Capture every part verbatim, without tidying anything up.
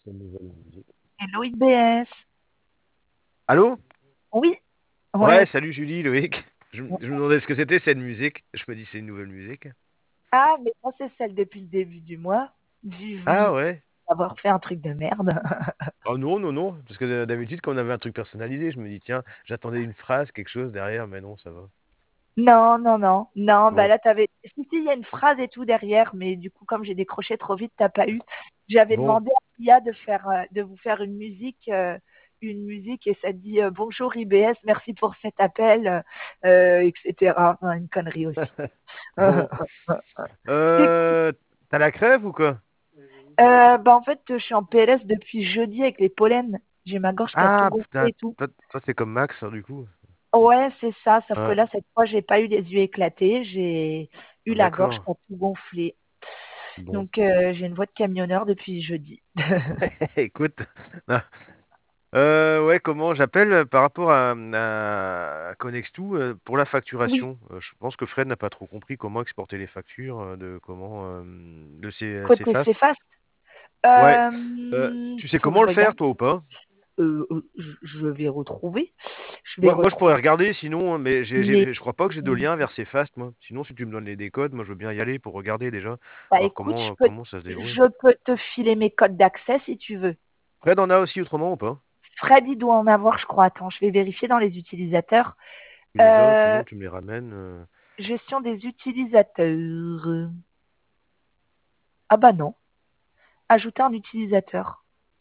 C'est une nouvelle musique. Hello I B S. Allô? Oui, Ouais, ouais. salut Julie, Loïc. Je, m- je me demandais ce que c'était cette musique. Je me dis c'est une nouvelle musique. Ah, mais moi, c'est celle depuis le début du mois, vu, Ah vu ouais. avoir fait un truc de merde. Oh non, non, non. Parce que euh, d'habitude, quand on avait un truc personnalisé, je me dis, tiens, j'attendais une phrase, quelque chose derrière, mais non, ça va. Non, non, non, non, bah Bon, là, t'avais. Si, si, il y a une phrase et tout derrière, mais du coup, comme j'ai décroché trop vite, t'as pas eu. J'avais bon. demandé à l'I A de faire, euh, de vous faire une musique, euh, une musique, et ça dit euh, bonjour I B S, merci pour cet appel, euh, et cetera. Enfin, une connerie aussi. Bon. C'est Euh, t'as la crève ou quoi? Euh, bah en fait, je suis en P L S depuis jeudi avec les pollens. J'ai ma gorge qui a tout Ah, gonflé putain, et tout. toi, toi, t'es comme Max, hein, du coup. Ouais, c'est ça. Sauf que Ouais, là, cette fois, j'ai pas eu les yeux éclatés. J'ai eu ah, la gorge d'accord. qui a tout gonflé. Bon. Donc, euh, j'ai une voix de camionneur depuis jeudi. Écoute. Euh, ouais, comment j'appelle euh, par rapport à, à Connextou euh, pour la Oui, facturation. Euh, je pense que Fred n'a pas trop compris comment exporter les factures euh, de comment euh, de ces côté CFast. Cefast. Ouais. Euh, Euh, tu sais faut que comment je le faire, regarde. toi ou pas? Euh, euh, je je vais retrouver. Je vais Moi, moi, je pourrais retrouver. regarder sinon, hein, mais j'ai, Mais j'ai- je crois pas que j'ai de lien vers CFast, moi. Sinon, si tu me donnes les décodes, moi, je veux bien y aller pour regarder déjà, bah voir écoute, comment je euh, peux, comment ça se déroule. je peux te filer mes codes d'accès si tu veux. Fred en a aussi autrement ou pas? Fred, il doit en avoir, je crois. Attends, je vais vérifier dans les utilisateurs. Tu les as, Euh, sinon tu me les ramènes. euh. Gestion des utilisateurs. Ah bah non. Ajouter un utilisateur.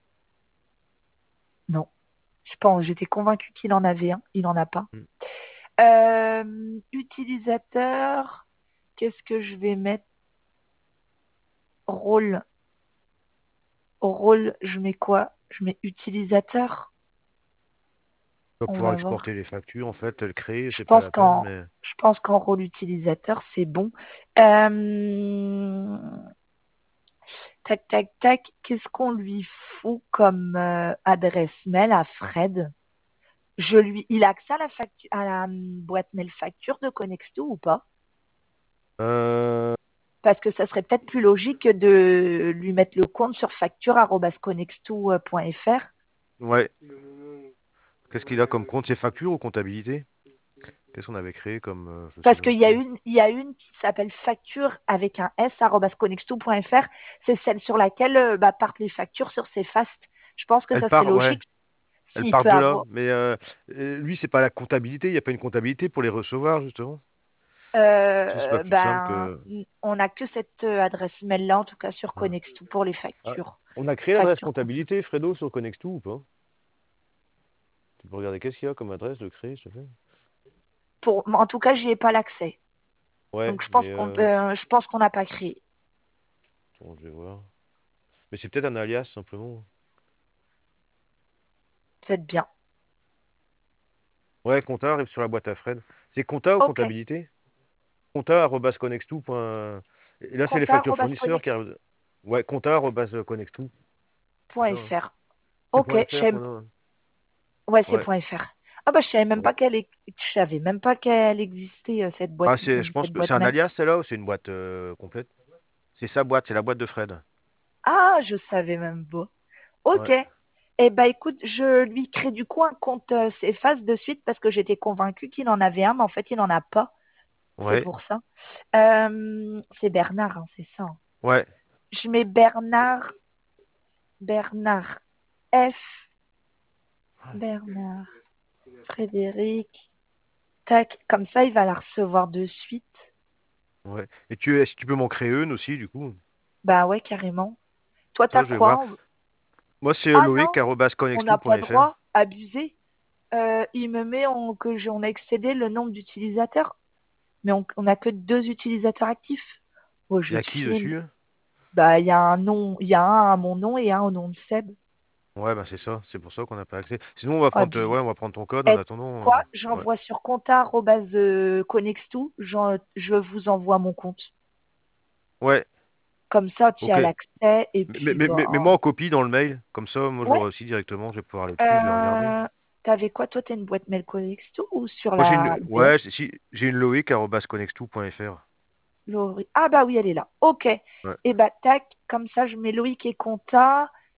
Non. Je pense, j'étais convaincue qu'il en avait un. Il n'en a pas. Hmm. Euh, utilisateur. Qu'est-ce que je vais mettre? Rôle. Au rôle, je mets quoi? Je mets utilisateur. Tu vas On pouvoir va exporter voir. les factures, en fait, le créer, Je c'est pas pense la peine, qu'en mais. je pense qu'en rôle utilisateur, c'est bon. Euh, Tac, tac, tac. Qu'est-ce qu'on lui fout comme euh, adresse mail à Fred? Je lui, il a accès à la facture, à la hum, boîte mail facture de Connexto ou pas? Euh, Parce que ça serait peut-être plus logique de lui mettre le compte sur facture@connexto.fr. ouais. Qu'est-ce qu'il a comme compte? C'est facture ou comptabilité? Qu'est-ce qu'on avait créé comme. Euh, je sais Parce même qu'il y a plus. une, il y a une qui s'appelle facture avec un S @connexto.fr. C'est celle sur laquelle euh, bah, partent les factures sur ces fastes. Je pense que Elle ça serait part, ouais. logique Elle s'il part peut de là. avoir. Mais euh, euh, lui, c'est pas la comptabilité. Il n'y a pas une comptabilité pour les recevoir, justement. Ça, c'est pas Euh, plus simple ben, que. on n'a que cette euh, adresse mail-là, en tout cas sur Ouais. Connexto pour les Ah, factures. on a créé l'adresse Facture complète. comptabilité, Fredo, sur Connextou ou pas? Tu peux regarder qu'est-ce qu'il y a comme adresse de créer, s'il te plaît? Pour, en tout cas, j'y ai pas l'accès. Ouais, Donc, je pense mais. qu'on Euh, euh, je pense qu'on n'a pas créé. attends, je vais voir. Mais c'est peut-être un alias, simplement. Faites bien. Ouais, compta arrive sur la boîte à Fred. C'est compta ou Ok. comptabilité? compta.connextou. Et là, c'est les factures fournisseurs qui arrivent. Ouais, compta.connextou. C'est ça, hein. compta.fr. C'est Ok. point Je .fr savais- maintenant, hein. Ouais, c'est Ouais. .fr. Ah bah, je savais même Ouais. pas qu'elle est- je savais même pas qu'elle existait, euh, cette boîte, Ah, c'est, je pense cette que c'est boîte un mail. alias, celle-là, ou c'est une boîte euh, complète? C'est sa boîte, c'est la boîte de Fred. Ah, je savais même pas. Ok. Ouais. Eh ben, écoute, je lui crée du coup un compte euh, Cephas de suite parce que j'étais convaincue qu'il en avait un, mais en fait, il n'en a pas. C'est Ouais. pour ça. Euh, c'est Bernard, hein, c'est ça, hein. Ouais. Je mets Bernard, Bernard F, Bernard, Frédéric, tac, comme ça, il va la recevoir de suite. Ouais. Et tu, est-ce que tu peux m'en créer une aussi, du coup? Bah ouais, carrément. Toi, Attends, t'as je vais voir. quoi? Moi, c'est euh, Ah non, on n'a pas loic.connextou.fr. droit, abusé. Euh, il me met en- que j'ai- on a excédé le nombre d'utilisateurs, mais on on n'a que deux utilisateurs actifs. Oh, je Il y vais a te qui filer. dessus? Bah, il y a un nom, il y a un à mon nom et un au nom de Seb. Ouais, bah c'est ça. C'est pour ça qu'on n'a pas accès. Sinon, on va prendre, euh, Abusé. ouais, on va prendre ton code en Et attendant. quoi? euh, Ouais. J'envoie sur compta arobase, euh, connextou, j'en- je vous envoie mon compte. Ouais. Comme ça, tu Ok. as l'accès et Mais, puis mais, mais, mais bon. moi en copie dans le mail. Comme ça, moi, je Ouais. l'aurai aussi directement. Je vais pouvoir aller dessus, je vais regarder. Euh, T'avais quoi? Toi, t'as une boîte mail Connextou ou sur Moi, j'ai la une, I B S? ouais, si, si, j'ai une loic.connextou.fr. Laurie. Ah bah oui, elle est là. Ok. Ouais. Et bah tac, comme ça, je mets Loïc et compta.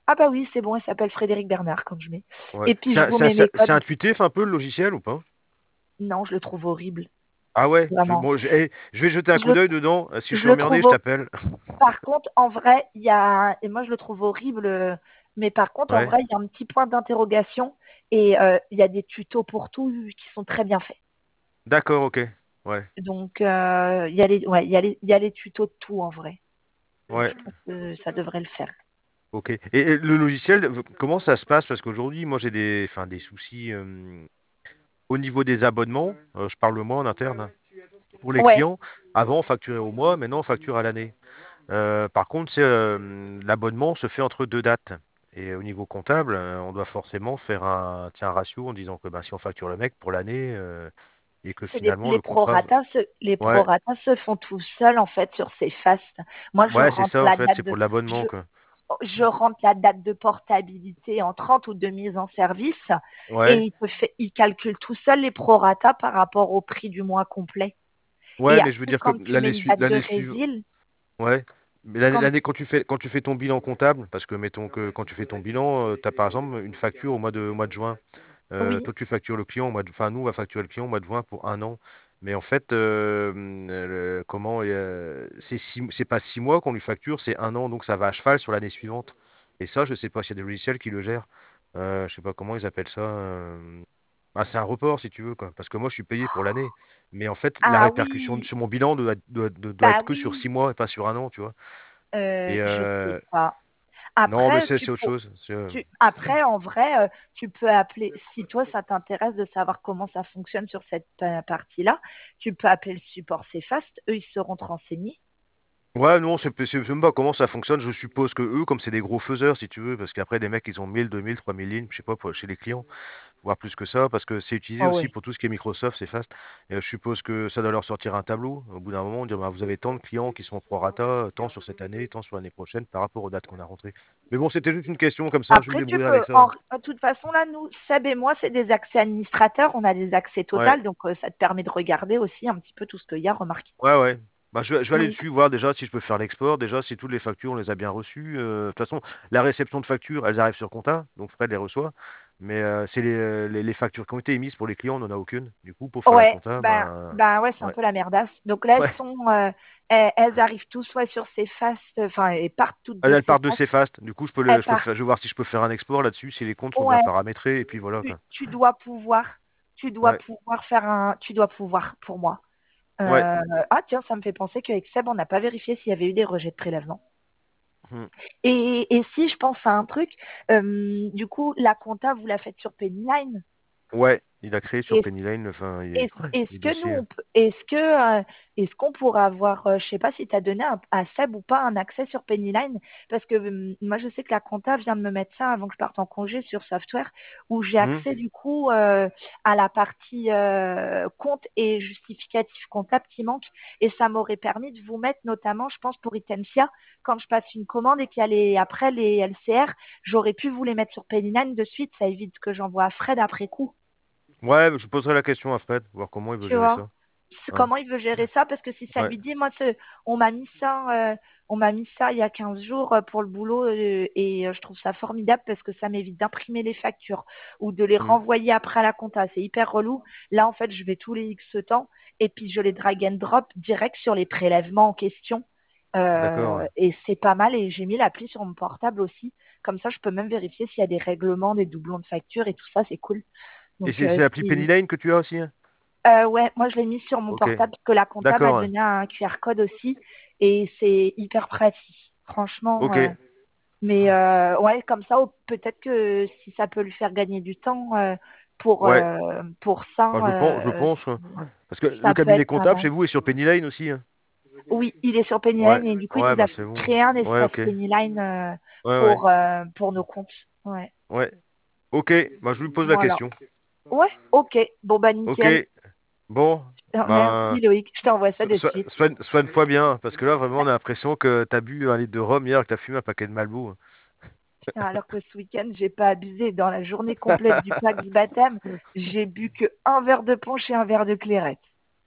Ah bah oui, c'est bon, elle s'appelle Frédéric Bernard quand je mets. Ouais. Et puis je C'est vous c'est- mets mes c'est- c'est codes. intuitif un peu le logiciel ou pas? Non, je le trouve horrible, Ah ouais, je, vraiment. bon, je, eh, je vais jeter un Je coup le, d'œil dedans. Euh, Si je je suis le emmerdé, trouve je hor- t'appelle. Par contre, en vrai, il y a, et moi je le trouve horrible, euh, mais par contre, en Ouais. vrai, il y a un petit point d'interrogation et euh, il y a des tutos pour tout qui sont très bien faits. D'accord, ok. Ouais, Donc, euh, il y a les, ouais, il y a les, il y a les tutos de tout en vrai. Donc, ouais. je pense que ça devrait le faire. Ok. Et, et le logiciel, v- comment ça se passe? Parce qu'aujourd'hui, moi, j'ai des, enfin, des soucis euh, au niveau des abonnements. Euh, je parle moi en interne, hein. Pour les Ouais, clients, avant, on facturait au mois, maintenant, on facture à l'année. Euh, par contre, c'est, euh, l'abonnement se fait entre deux dates. Et au niveau comptable, euh, on doit forcément faire un, tiens, un ratio en disant que ben, si on facture le mec pour l'année euh, et que c'est les, finalement les le contrat. proratas se, les Ouais, proratas se font tout seuls en fait sur ces fastes. Moi, je ouais, c'est rentre ça en la fait, date c'est de, pour l'abonnement, je, quoi. je rentre la date de portabilité en trente ou de mise en service et Ouais, il, te fait, il calcule tout seul les proratas par rapport au prix du mois complet. Et ouais, mais je veux après, dire que quand tu mets l'année une sui- date de l'année suivante. résil, Ouais. Mais l'année, comme, l'année, quand tu fais, quand tu fais ton bilan comptable, parce que mettons que quand tu fais ton bilan, tu as par exemple une facture au mois de, au mois de juin. Euh, oui, toi, tu factures le client au mois de, enfin, nous, on va facturer le client au mois de juin pour un an. Mais en fait, euh, le- comment, euh, c'est six- c'est pas six mois qu'on lui facture, c'est un an, donc ça va à cheval sur l'année suivante. Et ça, je sais pas s'il y a des logiciels qui le gèrent. Euh, je sais pas comment ils appellent ça. euh, ah, c'est un report, si tu veux, quoi. Parce que moi, je suis payé pour l'année. Mais en fait, la ah répercussion oui, sur mon bilan doit, doit, doit- doit bah être que sur oui, six mois et pas sur un an, tu vois. euh, Et je sais euh, pas. non, mais Après, c'est tu, c'est autre pour- chose. C'est, euh, tu, après, en vrai, euh, tu peux appeler, si toi, ça t'intéresse de savoir comment ça fonctionne sur cette euh, partie-là, tu peux appeler le support Cfast, eux, ils seront te renseigner. Ouais, non, c'est c'est- je sais même pas comment ça fonctionne. Je suppose que eux, comme c'est des gros faiseurs, si tu veux, parce qu'après, des mecs, ils ont mille, deux mille, trois mille lignes, je sais pas, pour- chez les clients, voire plus que ça, parce que c'est utilisé Oh aussi ouais. pour tout ce qui est Microsoft, c'est fast. Et euh, je suppose que ça doit leur sortir un tableau. Au bout d'un moment, dire, bah, vous avez tant de clients qui sont au prorata, tant sur cette année, tant sur l'année prochaine, par rapport aux dates qu'on a rentrées. Mais bon, c'était juste une question comme ça, je me Après, tu débrouillerai avec peux, ça. en, de toute façon, là, nous, Seb et moi, c'est des accès administrateurs, on a des accès Ouais, total, donc euh, ça te permet de regarder aussi un petit peu tout ce qu'il y a, remarqué. ouais, ouais. Bah, je vais, je vais aller Donc, dessus, voir déjà si je peux faire l'export, déjà si toutes les factures, on les a bien reçues. Euh, de toute façon, la réception de factures, elles arrivent sur compta, donc Fred les reçoit. Mais euh, c'est les, euh, les, les factures qui ont été émises pour les clients, on n'en a aucune. Du coup, pour faire la ouais, compta, ben, bah, ben ouais, c'est un ouais. peu la merdasse. Donc là, elles Ouais. sont, euh, elles, elles arrivent tous soit sur ces faces, enfin, et partent toutes Elles de elles ces partent de faces. Cfast. Du coup, je peux le, Elles je peux partent, faire, je vais voir si je peux faire un export là-dessus, si les comptes sont bien ouais, paramétrés, et puis voilà, tu, quoi. tu dois pouvoir, tu dois Ouais. pouvoir faire un, tu dois pouvoir, pour moi. Ouais. Euh, ah tiens, ça me fait penser qu'avec Seb, on n'a pas vérifié s'il y avait eu des rejets de prélèvement. Hmm. Et, et si je pense à un truc, euh, du coup, la compta, vous la faites sur Pennyline. Ouais. Il a créé sur Et Pennyline, enfin, il- Est-ce ouais, est-ce les que nous, dossiers. on peut- est-ce que, euh, est-ce qu'on pourrait avoir, euh, je sais pas si tu as donné un- à Seb ou pas un accès sur Pennyline, parce que hum, moi je sais que la compta vient de me mettre ça avant que je parte en congé sur Software, où j'ai Hmm. accès du coup euh, à la partie euh, compte et justificatif comptable qui manque, et ça m'aurait permis de vous mettre notamment, je pense pour Itencia, quand je passe une commande et qu'il y a les, après les L C R, j'aurais pu vous les mettre sur Pennyline de suite, ça évite que j'envoie à Fred après coup. Ouais, je poserai la question à Fred, voir comment il veut Tu gérer vois? ça. C'est Hein. comment il veut gérer ça? Parce que si ça Ouais. lui dit, moi, c'est- on m'a mis ça, euh, on m'a mis ça il y a quinze jours euh, pour le boulot euh, et euh, je trouve ça formidable parce que ça m'évite d'imprimer les factures ou de les Hmm. renvoyer après à la compta. C'est hyper relou. Là, en fait, je vais tous les X temps et puis je les drag and drop direct sur les prélèvements en question. D'accord. Euh, Ouais. et c'est pas mal et j'ai mis l'appli sur mon portable aussi. Comme ça, je peux même vérifier s'il y a des règlements, des doublons de factures et tout ça, c'est cool. Et Donc, c'est euh, c'est l'appli si, Pennyline que tu as aussi, hein? euh, ouais, moi je l'ai mis sur mon Ok. portable parce que la comptable m'a D'accord. Ouais. donné un Q R code aussi et c'est hyper pratique, franchement. Ok. euh, mais euh, ouais, comme ça, oh, peut-être que si ça peut lui faire gagner du temps euh, pour Ouais. euh, pour ça, Bah, je pense, je euh, pense. Ouais. Parce que le ça peut cabinet être pas comptable mal. chez vous est sur Pennyline aussi, hein? Oui, il est sur Ouais. Pennyline et du coup il Ouais, nous a bah c'est bon. créé un Ouais, espace ok. Pennyline euh, Ouais, ouais. pour euh, pour nos comptes. Ouais, Ouais. Ok. Bah je lui pose la voilà. question. Ouais, ok. Bon bah Ok. nickel. Bon. Merci Bah. Loïc, je t'envoie ça So- de so- suite. soigne- Soigne-toi bien. Parce que là, vraiment, on a l'impression que t'as bu un litre de rhum hier, que t'as fumé un paquet de Malboro. Putain, alors que ce week-end, j'ai pas abusé. Dans la journée complète du pack du baptême, j'ai bu que un verre de punch et un verre de clairette.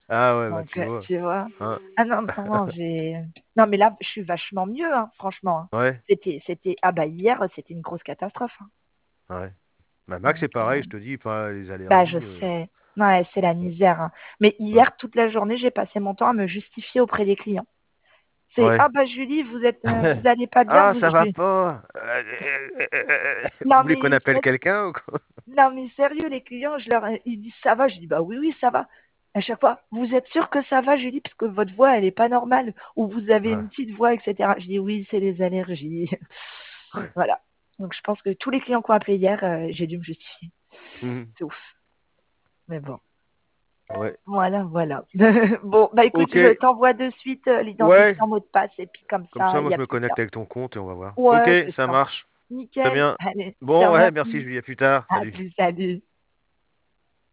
Ah ouais, bah Donc, tu euh, vois. tu vois. Hein. Ah non, non, non, j'ai. Non, mais là, je suis vachement mieux, hein, franchement, hein. Ouais, C'était, c'était, ah bah hier, c'était une grosse catastrophe, hein. ouais. Bah Max, Donc, c'est pareil, euh, je te dis, pas les bah je allergies. euh, sais. Ouais, c'est la misère, hein. Mais Ouais. hier, toute la journée, j'ai passé mon temps à me justifier auprès des clients. C'est, Ouais. ah bah Julie, vous êtes, euh, vous allez pas bien, Ah, vous. ça Je va dis, pas. Vous non voulez qu'on mais appelle c'est- quelqu'un ou quoi? non mais sérieux, les clients, je leur, ils disent ça va, je dis bah oui oui ça va. À chaque fois, vous êtes sûr que ça va, Julie, parce que votre voix elle est pas normale, ou vous avez Ouais. une petite voix, et cetera. Je dis oui, c'est les allergies. Ouais. Voilà. Donc je pense que tous les clients qui ont appelé hier, euh, j'ai dû me justifier. Mhm. C'est ouf. Mais bon. Ouais. Voilà, voilà. Bon, bah écoute, Ok. je t'envoie de suite euh, Ouais. l'identifiant mot de passe et puis comme Comme ça, ça, il moi, n'y a je me plus qu'à. connecte avec ton compte et on va voir. Ok, Ouais, c'est ça ça. marche. Très Nickel. bien. Allez, je te Bon, ouais, merci, remercie. je vous dis à plus tard. À Salut. plus, salut.